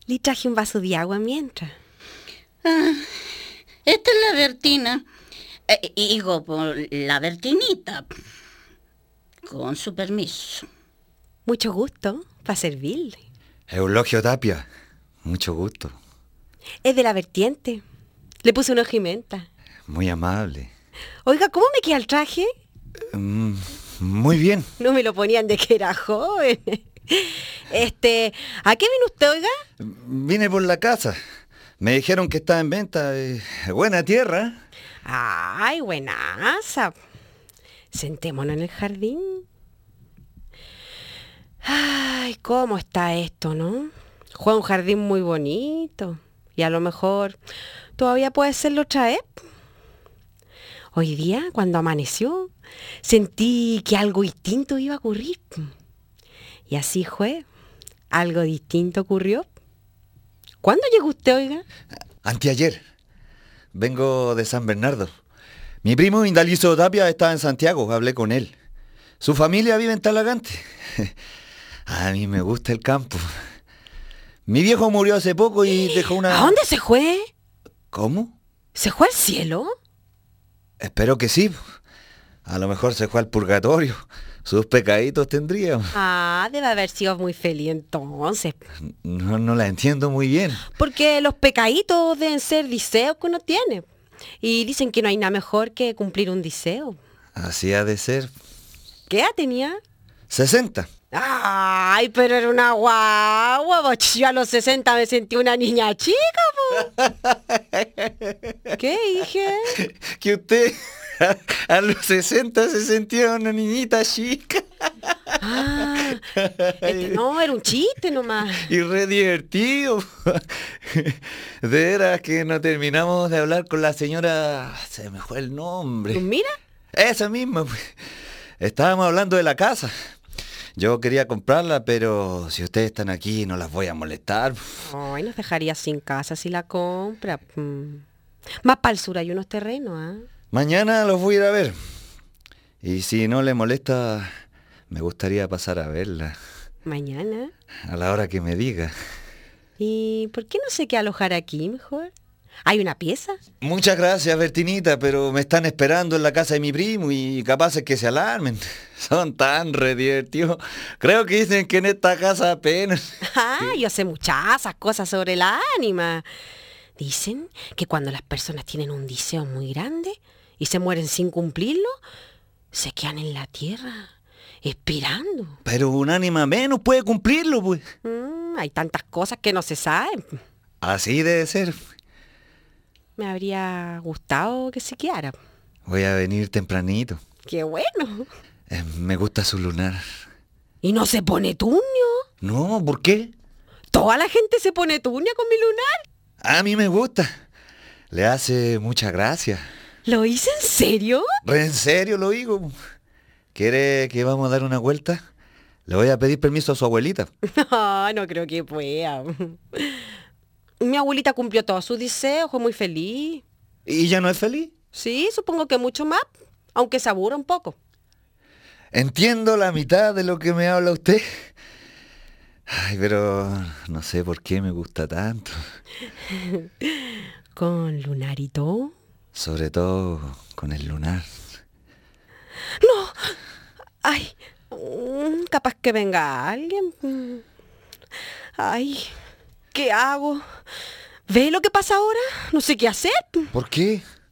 Le traje un vaso de agua mientras. Esta es la Bertina. Digo, la Bertinita. Con su permiso. Mucho gusto, para servirle. Eulogio Tapia, mucho gusto. Es de la vertiente. Le puse una hojimenta. Muy amable. Oiga, ¿cómo me queda el traje? Muy bien. No me lo ponían de que era joven. ¿A qué vino usted, oiga? Vine por la casa. Me dijeron que estaba en venta. Buena tierra. Ay, buenaza. Sentémonos en el jardín. Ay, ¿cómo está esto, no? Fue un jardín muy bonito. Y a lo mejor todavía puede serlo otra vez. Hoy día, cuando amaneció, sentí que algo distinto iba a ocurrir. Y así fue. Algo distinto ocurrió. ¿Cuándo llegó usted, oiga? Anteayer. Vengo de San Bernardo. Mi primo Indalicio Tapia estaba en Santiago, hablé con él. Su familia vive en Talagante. A mí me gusta el campo. Mi viejo murió hace poco y dejó una... ¿A dónde se fue? ¿Cómo? ¿Se fue al cielo? Espero que sí. A lo mejor se fue al purgatorio. Sus pecaditos tendría. Debe haber sido muy feliz entonces. No la entiendo muy bien. Porque los pecaditos deben ser deseos que uno tiene. Y dicen que no hay nada mejor que cumplir un deseo. Así ha de ser. ¿Qué edad tenía? 60. Ay, pero era una guagua. Yo a los 60 me sentí una niña chica, po. ¿Qué dije? Que usted a los 60 se sentía una niñita chica. No, era un chiste nomás. Y re divertido. De veras que no terminamos de hablar con la señora... Se me fue el nombre. ¿Mira? Esa misma. Estábamos hablando de la casa. Yo quería comprarla, pero si ustedes están aquí no las voy a molestar. Ay, nos dejaría sin casa si la compra. Más para el sur hay unos terrenos, ¿ah? Mañana los voy a ir a ver. Y si no le molesta, me gustaría pasar a verla. ¿Mañana? A la hora que me diga. ¿Y por qué no se queda alojar aquí mejor? ¿Hay una pieza? Muchas gracias, Bertinita, pero me están esperando en la casa de mi primo y capaz es que se alarmen. Son tan re divertidos. Creo que dicen que en esta casa apenas... Yo sé muchas cosas sobre la ánima. Dicen que cuando las personas tienen un deseo muy grande y se mueren sin cumplirlo, se quedan en la tierra, esperando. Pero un ánima menos puede cumplirlo, pues. Hay tantas cosas que no se saben. Así debe ser. Me habría gustado que se quedara. Voy a venir tempranito. ¡Qué bueno! Me gusta su lunar. ¿Y no se pone tuño? No, ¿por qué? Toda la gente se pone tuño con mi lunar. A mí me gusta. Le hace mucha gracia. ¿Lo hice en serio? Re en serio lo digo. ¿Quiere que vamos a dar una vuelta? Le voy a pedir permiso a su abuelita. No creo que pueda. Mi abuelita cumplió todos sus deseos, fue muy feliz. ¿Y ya no es feliz? Sí, supongo que mucho más, aunque se aburra un poco. Entiendo la mitad de lo que me habla usted. Ay, pero no sé por qué me gusta tanto. ¿Con lunar y todo? Sobre todo con el lunar. ¡No! ¡Ay! Capaz que venga alguien. ¡Ay! ¿Qué hago? ¿Ve lo que pasa ahora? No sé qué hacer. ¿Por qué?